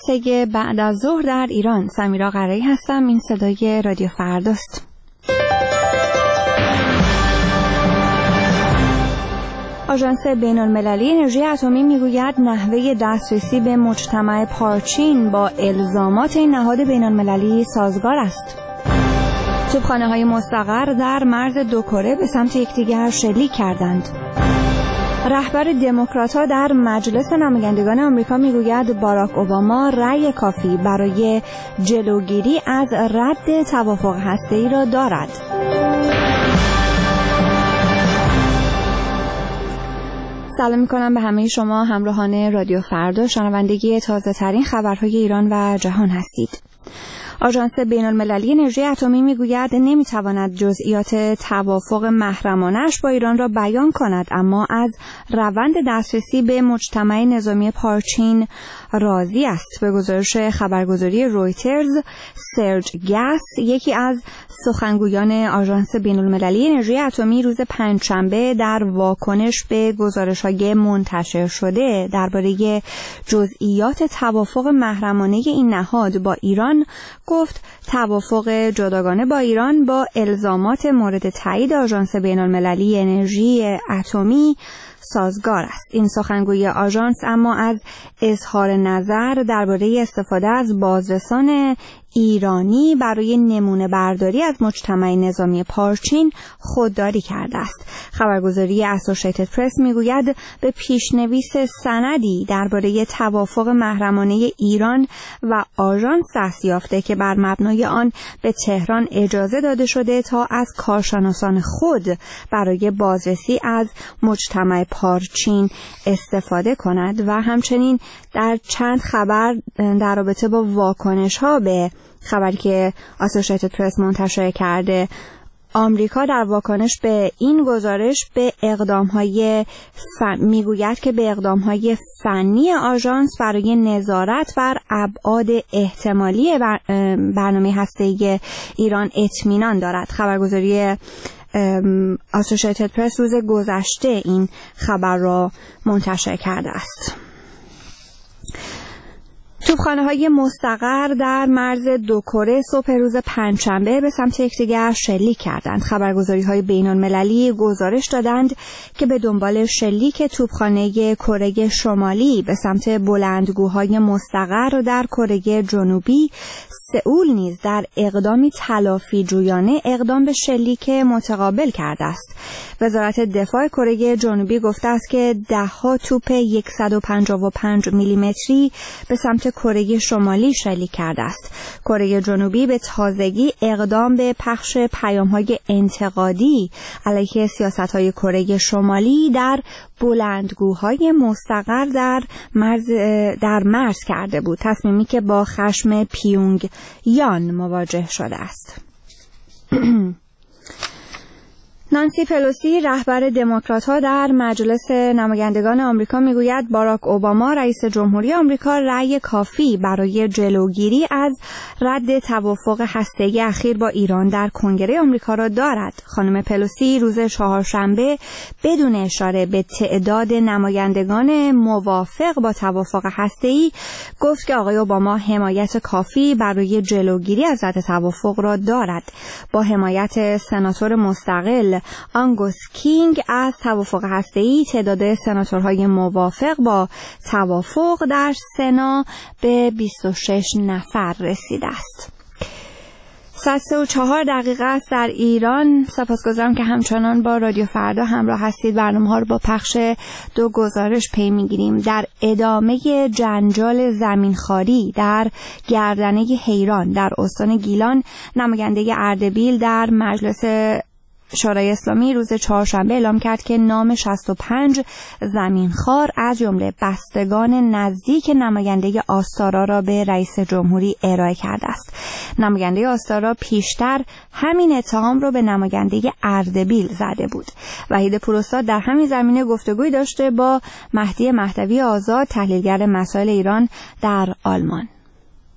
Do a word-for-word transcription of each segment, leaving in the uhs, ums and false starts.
سه بعد از ظهر در ایران. سمیرا قرایی هستم. این صدای رادیو فرداست. آژانس بین‌المللی انرژی اتمی میگوید نحوه دسترسی به مجتمع پارچین با الزامات این نهاد بین‌المللی سازگار است. توپخانه‌های مستقر در مرز دو کره به سمت یکدیگر شلیک کردند. رهبر دموکرات‌ها در مجلس نمایندگان آمریکا میگوید باراک اوباما رأی کافی برای جلوگیری از رد توافق هسته‌ای را دارد. سلام می‌کنم به همه شما همراهان رادیو فردا، شنوندگی تازه‌ترین خبرهای ایران و جهان هستید. آژانس بین‌المللی انرژی اتمی میگوید نمیتواند جزئیات توافق محرمانه‌اش با ایران را بیان کند، اما از روند دسترسی به مجتمع نظامی پارچین راضی است. به گزارش خبرگزاری رویترز، سرج گاس، یکی از سخنگویان آژانس بین‌المللی انرژی اتمی، روز پنجشنبه در واکنش به گزارش‌های منتشر شده درباره جزئیات توافق محرمانه این نهاد با ایران گفت توافق جداگانه با ایران با الزامات مورد تایید آژانس بین‌المللی انرژی اتمی سازگار است. این سخنگوی آژانس اما از اظهار نظر درباره استفاده از بازرسان ایرانی برای نمونه برداری از مجتمع نظامی پارچین خودداری کرده است. خبرگزاری اسوسییتد پرس میگوید به پیشنویس سندی درباره توافق محرمانه ایران و آژانس دست یافته که بر مبنای آن به تهران اجازه داده شده تا از کارشناسان خود برای بازرسی از مجتمع پارچین استفاده کند و همچنین در چند خبر در رابطه با واکنش‌ها به خبری که اسوسییتد پرس منتشر کرده، آمریکا در واکنش به این گزارش به اقدام‌های ف... میگوید که به اقدام‌های فنی آژانس برای نظارت بر ابعاد احتمالی بر... برنامه هسته‌ای ایران اطمینان دارد. خبرگزاری اسوسییتد پرس روز گذشته این خبر را منتشر کرده است. توپخانه‌های مستقر در مرز دو کره صبح روز پنجشنبه به سمت یکدیگر شلیک کردند. خبرگزاری‌های بین‌المللی گزارش دادند که به دنبال شلیک توپخانه کره شمالی به سمت بلندگوهای مستقر در کره جنوبی، سئول نیز در اقدامی تلافی جویانه اقدام به شلیک متقابل کرده است. وزارت دفاع کره جنوبی گفته است که ده‌ها توپ صد و پنجاه و پنج میلیمتری به سمت کره شمالی شلیک کرده است. کره جنوبی به تازگی اقدام به پخش پیام‌های انتقادی علیه سیاست‌های کره شمالی در بلندگوهای مستقر در مرز در مرز کرده بود، تصمیمی که با خشم پیونگ یان مواجه شده است. نانسی پلوسی، رهبر دموکرات‌ها در مجلس نمایندگان آمریکا، میگوید باراک اوباما رئیس جمهوری آمریکا رأی کافی برای جلوگیری از رد توافق هسته‌ای اخیر با ایران در کنگره آمریکا را دارد. خانم پلوسی روز چهارشنبه بدون اشاره به تعداد نمایندگان موافق با توافق هسته‌ای گفت که آقای اوباما حمایت کافی برای جلوگیری از رد توافق را دارد. با حمایت سناتور مستقل آنگوس کینگ از توافق هسته‌ای، تعداد سناتورهای موافق با توافق در سنا به بیست و شش نفر رسیده است. ساعت سه و چهار دقیقه است در ایران. سپاسگزارم که همچنان با رادیو فردا همراه هستید. برنامه‌ها رو با پخش دو گزارش پی می‌گیریم. در ادامه جنجال زمینخواری در گردنه حیران در استان گیلان، نماینده اردبیل در مجلس شورای اسلامی روز چهارشنبه اعلام کرد که نام شصت و پنج زمینخوار از جمله بستگان نزدیک نماینده آستارا را به رئیس جمهوری ارائه کرده است. نماینده آستارا پیشتر همین اتهام را به نماینده اردبیل زده بود. وحید پوراستاد در همین زمینه گفتگوی داشته با مهدی مهدوی آزاد، تحلیلگر مسائل ایران در آلمان.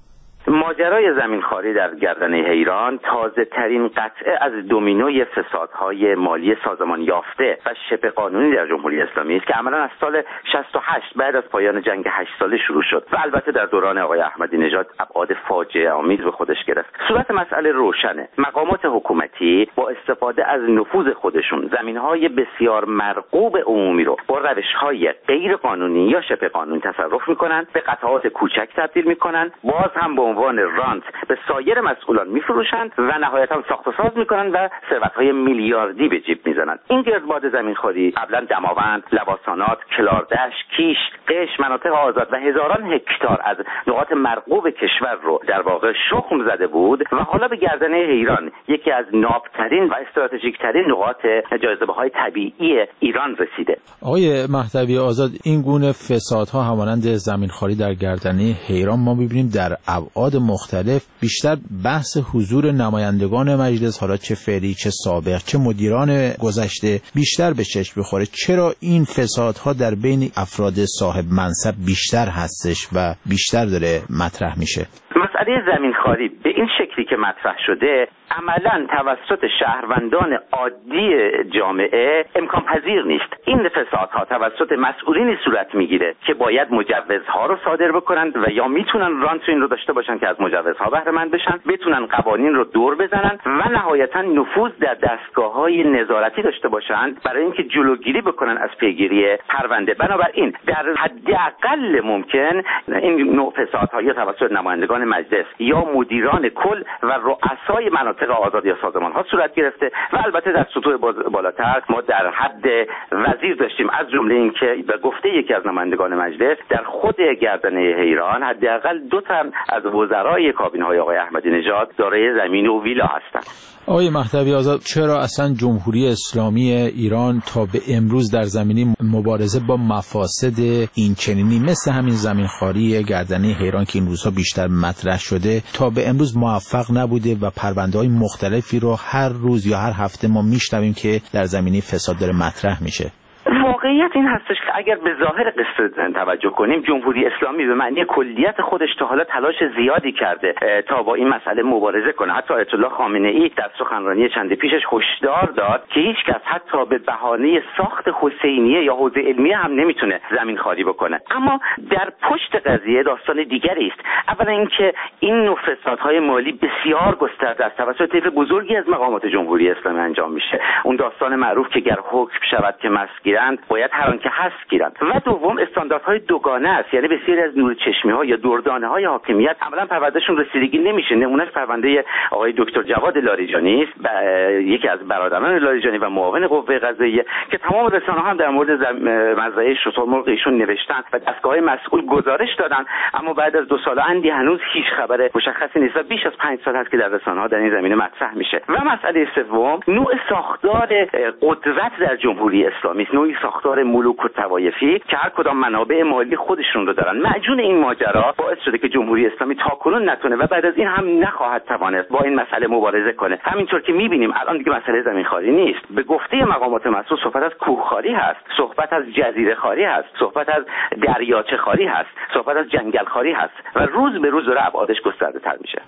ماجرای زمینخواری در گردنه حیران تازه ترین قطعه از دومینوی فسادهای مالی سازمان یافته و شبه قانونی در جمهوری اسلامی است که عملاً از سال شصت و هشت بعد از پایان جنگ هشت ساله شروع شد و البته در دوران آقای احمدی نژاد ابعاد فاجعه آمیز به خودش گرفت. صورت مسئله روشنه. مقامات حکومتی با استفاده از نفوذ خودشون زمینهای بسیار مرغوب عمومی رو با روش‌های غیر قانونی یا شبه قانونی تصرف میکنن، به قطعات کوچک تبدیل میکنن، باز هم به عنوان رانت به سایر مسئولان میفروشند و نهایتا ساخت و ساز میکنن و ثروت‌های میلیاردی به جیب میزنن. این گردباد زمینخواری قبلا دماوند، لواسانات، کلاردش، کیش، قش، مناطق آزاد و هزاران هکتار از نقاط مرغوب کشور رو در واقع شخم زده بود و حالا به گردنه حیران، یکی از نابترین و استراتژیک‌ترین نقاط جاذبه‌های طبیعی ایران رسیده. آقای مهدوی آزاد، این گونه فسادها همانند زمینخواری در گردنه حیران ما می‌بینیم در ابعاد مختلف، بیشتر بحث حضور نمایندگان مجلس، حالا چه فعلی چه سابق چه مدیران گذشته، بیشتر به چشم بخوره. چرا این فسادها در بین افراد صاحب منصب بیشتر هستش و بیشتر داره مطرح میشه؟ مسئله زمینخواری به این شکلی که مطرح شده عملاً توسط شهروندان عادی جامعه امکان پذیر نیست. این فسادها توسط مسئولینی صورت میگیره که باید مجوزها رو صادر بکنند و یا میتونن رانت این رو داشته باشن که از مجوزها بهره مند بشن، بتونن قوانین رو دور بزنن و نهایتاً نفوذ در دستگاه‌های نظارتی داشته باشند برای اینکه جلوگیری بکنن از پیگیری پرونده. بنابراین در حداقل ممکن این نوع فسادها یا توسط نمایندگان مجلس یا مدیران کل و رؤسای مناطق آزاد یا سازمان ها صورت گرفته و البته در سطوح بالاتر ما در حد وزیر داشتیم، از جمله اینکه به گفته یکی از نمایندگان مجلس در خود گردنه حیران حداقل دو تن از وزرای کابینه های آقای احمدی نژاد دارای زمین و ویلا هستند. آقای مهدوی آزاد، چرا اصلا جمهوری اسلامی ایران تا به امروز در زمینه مبارزه با مفاسد این چنینی مثل همین زمینخواری گردنه حیران که این روزها بیشتر مطرح شده تا به امروز موفق نبوده و پرونده‌های مختلفی رو هر روز یا هر هفته ما میشنویم که در زمینه فساد داره مطرح میشه؟ واقعیت این هستش که اگر به ظاهر قصه توجه کنیم، جمهوری اسلامی به معنی کلیت خودش تا حالا تلاش زیادی کرده تا با این مسئله مبارزه کنه. حتی آیت الله خامنه ای در سخنرانی چند پیشش هشدار داد که هیچ کس حتی به بهانه ساخت حسینیه یا حوزه علمیه هم نمیتونه زمینخواری بکنه. اما در پشت قضیه داستان دیگری است. اولا اینکه این نوع فسادهای مالی بسیار گسترده است، توسط طیف بزرگی از مقامات جمهوری اسلامی انجام میشه. اون داستان معروف که گر حکم شود که مست گیرند باید هر آن که هست گیرند. و دوم استانداردهای دوگانه است، یعنی بسیاری از نور چشمی ها یا دردانه های حاکمیت عملا پروندهشون رسیدگی نمیشه. نمونهش پرونده آقای دکتر جواد لاریجانی است، یکی از برادران لاریجانی و معاون قوه قضاییه که تمام رسانه ها هم در مورد مزرعه شترمرغ ایشون نوشتن و دستگاه مسئول گزارش دادن، اما بعد از دو سال اندی هنوز هیچ خبر مشخصی نیست و بیش از پنج سال هست که در رسانه ها در این زمینه مطرح میشه. و مسئله سوم نوع ساختار قدرت در جمهوری اسلامی است، نوعی ساختار ملوک و طوایفی که هر کدام منابع مالی خودشون رو دارن. معجون این ماجرا باعث شده که جمهوری اسلامی تاکنون نتونه و بعد از این هم نخواهد توانست با این مسئله مبارزه کنه. همینطور که میبینیم الان دیگه مسئله زمینخواری نیست، به گفته مقامات مسئول صحبت از کوهخواری هست، صحبت از جزیره خواری هست، صحبت از دریاچه خواری هست، صحبت از جنگل خواری هست و روز به روز داره ابعادش گسترده تر میشه.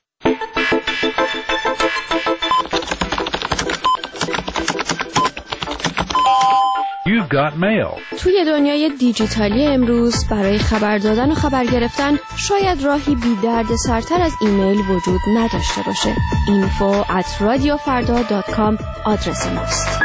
You've got mail. توی دنیای دیجیتالی امروز برای خبر دادن و خبر گرفتن شاید راهی بی درد سرتر از ایمیل وجود نداشته باشه. info at radiofarda dot com آدرس ماست.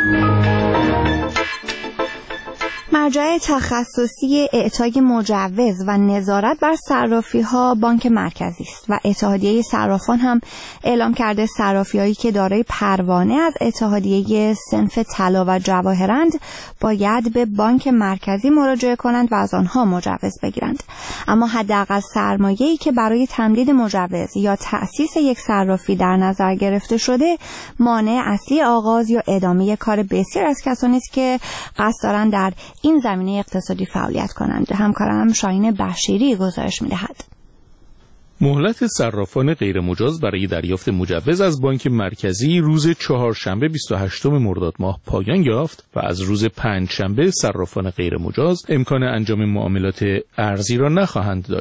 مرجع تخصصی اعطای مجوز و نظارت بر صرافی‌ها بانک مرکزی است و اتحادیه صرافان هم اعلام کرده صرافی‌هایی که دارای پروانه از اتحادیه صنف طلا و جواهرند باید به بانک مرکزی مراجعه کنند و از آنها مجوز بگیرند. اما حداقل سرمایه‌ای که برای تمدید مجوز یا تأسیس یک صرافی در نظر گرفته شده مانع اصلی آغاز یا ادامه کار بسیار از کسانی است که قصد دارند در این زمینه اقتصادی فعالیت کنند. همکارم شاهین بشیری گزارش می‌دهد. مهلت صرافان غیرمجاز برای دریافت مجوز از بانک مرکزی روز چهارشنبه بیست و هشتم مرداد ماه پایان یافت و از روز پنجشنبه صرافان غیرمجاز امکان انجام معاملات ارزی را نخواهند داشت.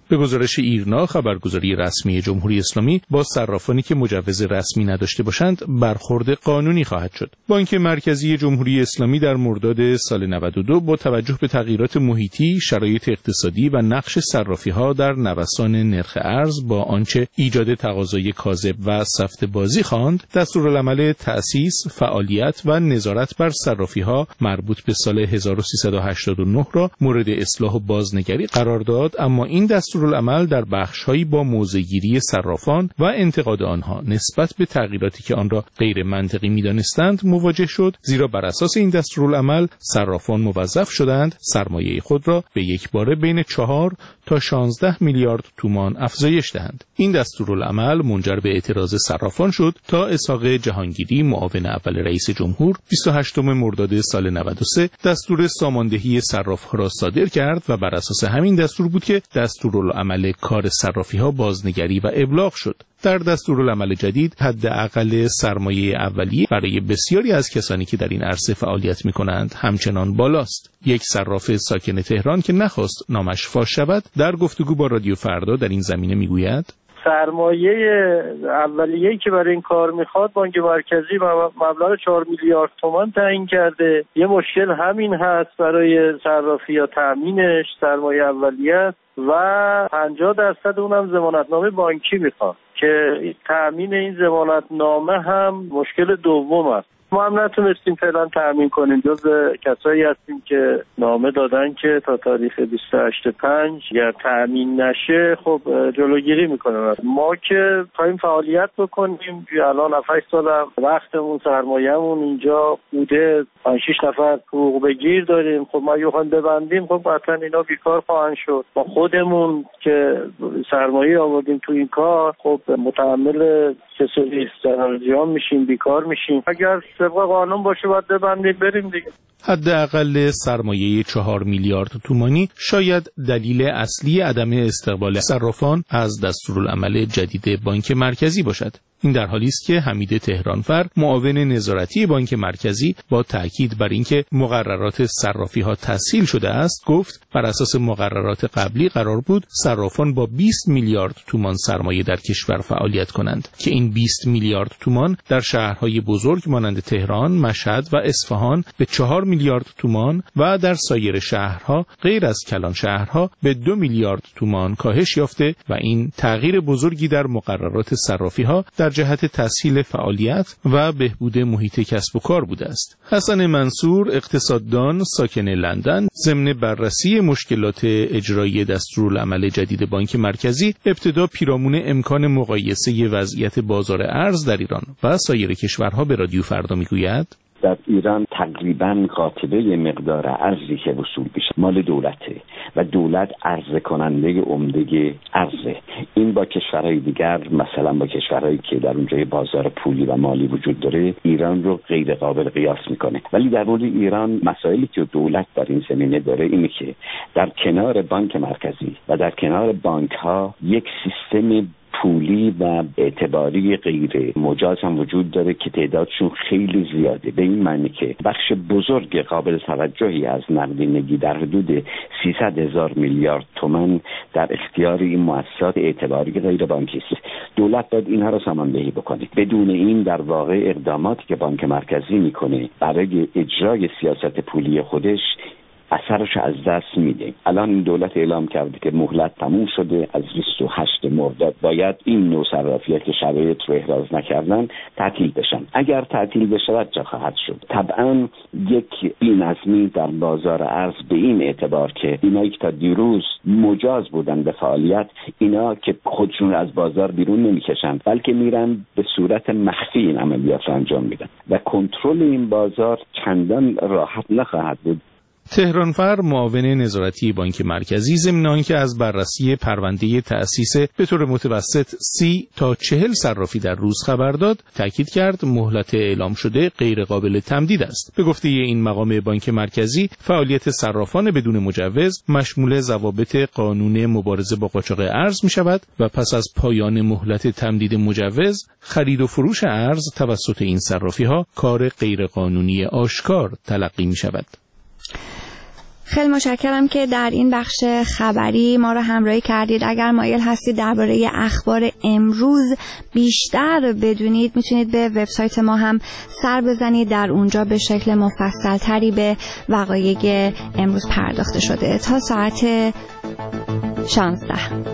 به گزارش ایرنا، خبرگزاری رسمی جمهوری اسلامی، با صرافانی که مجوز رسمی نداشته باشند برخورد قانونی خواهد شد. بانک مرکزی جمهوری اسلامی در مرداد سال نود و دو با توجه به تغییرات محیطی، شرایط اقتصادی و نقش صرافی‌ها در نوسان نرخ ارز با آنچه ایجاد تقاضای کاذب و سفته بازی خواند، دستورالعمل تأسیس، فعالیت و نظارت بر صرافی‌ها مربوط به سال هزار و سیصد و هشتاد و نه را مورد اصلاح و بازنگری قرار داد، اما این دستورالعمل در بخش‌هایی با موضع‌گیری صرافان و انتقاد آنها نسبت به تغییراتی که آن را غیر منطقی می‌دانستند مواجه شد، زیرا بر اساس این دستورالعمل صرافان موظف شدند سرمایه خود را به یک باره بین چهار تا شانزده میلیارد تومان افزایش دهند. این دستورالعمل منجر به اعتراض صرافان شد تا اسحاق جهانگیری، معاون اول رئیس جمهور، بیست و هشتم مرداد سال نود و سه دستور ساماندهی صراف‌ها را صادر کرد و بر اساس همین دستور بود که دستورالعمل کار صرافی‌ها بازنگری و ابلاغ شد. در دستورالعمل جدید حداقل سرمایه اولیه برای بسیاری از کسانی که در این عرصه فعالیت می‌کنند همچنان بالاست. یک صراف ساکن تهران که نخواست نامش فاش شود، در گفتگو با رادیو فردا در این زمینه میگوید: سرمایه اولیه‌ای که برای این کار میخواد بانک مرکزی مبلغ چهار میلیارد تومان تعیین کرده. یه مشکل همین هست برای صرافی یا تأمینش، سرمایه اولیه و پنجاه درصد اونم ضمانتنامه بانکی میخواد که تأمین این ضمانتنامه هم مشکل دوم است. ما هم نتونستیم فعلا تأمین کنیم، جز کسایی هستیم که نامه دادن که تا تاریخ بیست و هشتم پنج اگر تأمین نشه خب جلوگیری میکنن. ما که خواهیم فعالیت بکنیم، الان هفت سال وقتمون سرمایه‌مون اینجا بوده، پنج شش نفر حقوق بگیر داریم، خب ما یه خواهیم ببندیم خب قطعا اینا بیکار خواهند شد. ما خودمون که سرمایه آوردیم تو این کار خب متحمل کسری استرالزیان میشیم، بیکار میشیم. اگر طبق قانون باشه باید ببندیم بریم دیگه. حداقل سرمایه چهار میلیارد تومانی شاید دلیل اصلی عدم استقبال صرافان از دستورالعمل جدید بانک مرکزی باشد. این در حالی است که حمید تهرانفر، معاون نظارتی بانک مرکزی، با تاکید بر اینکه مقررات صرافی‌ها تسهیل شده است، گفت بر اساس مقررات قبلی قرار بود صرافان با بیست میلیارد تومان سرمایه در کشور فعالیت کنند که این بیست میلیارد تومان در شهرهای بزرگ مانند تهران، مشهد و اصفهان به چهار میلیارد تومان و در سایر شهرها غیر از کلان شهرها به دو میلیارد تومان کاهش یافته و این تغییر بزرگی در مقررات صرافی‌ها در جهت تسهیل فعالیت و بهبود محیط کسب و کار بوده است. حسن منصور، اقتصاددان ساکن لندن، ضمن بررسی مشکلات اجرایی دستورالعمل جدید بانک مرکزی، ابتدا پیرامون امکان مقایسه وضعیت بازار ارز در ایران و سایر کشورها به رادیو فردا میگوید: در ایران تقریباً قاطبه مقدار ارزی که وصول میشه مال دولته و دولت عرضه کننده عمده ارزه. این با کشورهای دیگر، مثلا با کشورهایی که در اونجا بازار پولی و مالی وجود داره، ایران رو غیر قابل قیاس میکنه. ولی در مورد ایران مسائلی که دولت در این زمینه داره اینه که در کنار بانک مرکزی و در کنار بانک ها یک سیستم پولی و اعتباری غیر مجاز هم وجود داره که تعدادشون خیلی زیاده، به این معنی که بخش بزرگ قابل توجهی از نقدینگی در حدود سیصد هزار میلیارد تومان در اختیار این مؤسسات اعتباری غیر بانکی است. دولت باید اینها را ساماندهی بکنه. بدون این در واقع اقداماتی که بانک مرکزی میکنه برای اجرای سیاست پولی خودش اثرش از دست میده. الان این دولت اعلام کرده که مهلت تموم شده، از بیست و هشتم مرداد باید این نوع صرافی‌ها که شرایط رو احراز نکردن تعطیل بشن. اگر تعطیل بشه چه خواهد شد؟ طبعا یک بی‌نظمی در بازار ارز به این اعتبار که اینایی که تا دیروز مجاز بودن به فعالیت، اینا که خودشون از بازار بیرون نمیکشن بلکه میرن به صورت مخفی این عملیات رو انجام میدن و کنترل این بازار چندان راحت نخواهد بود. تهرانفر، معاون نظارتی بانک مرکزی، ضمن آنکه از بررسی پرونده تأسیس به طور متوسط سی تا چهل صرافی در روز خبر داد، تاکید کرد مهلت اعلام شده غیر قابل تمدید است. به گفته این مقام بانک مرکزی، فعالیت صرافان بدون مجوز مشمول ضوابط قانون مبارزه با قاچاق ارز می شود و پس از پایان مهلت تمدید مجوز، خرید و فروش ارز توسط این صرافی ها کار غیر قانونی آشکار تلقی می شود. خیلی متشکرم که در این بخش خبری ما را همراهی کردید. اگر مایل هستید درباره اخبار امروز بیشتر بدونید میتونید به وبسایت ما هم سر بزنید، در اونجا به شکل مفصل تری به وقایع امروز پرداخته شده. تا ساعت شانزده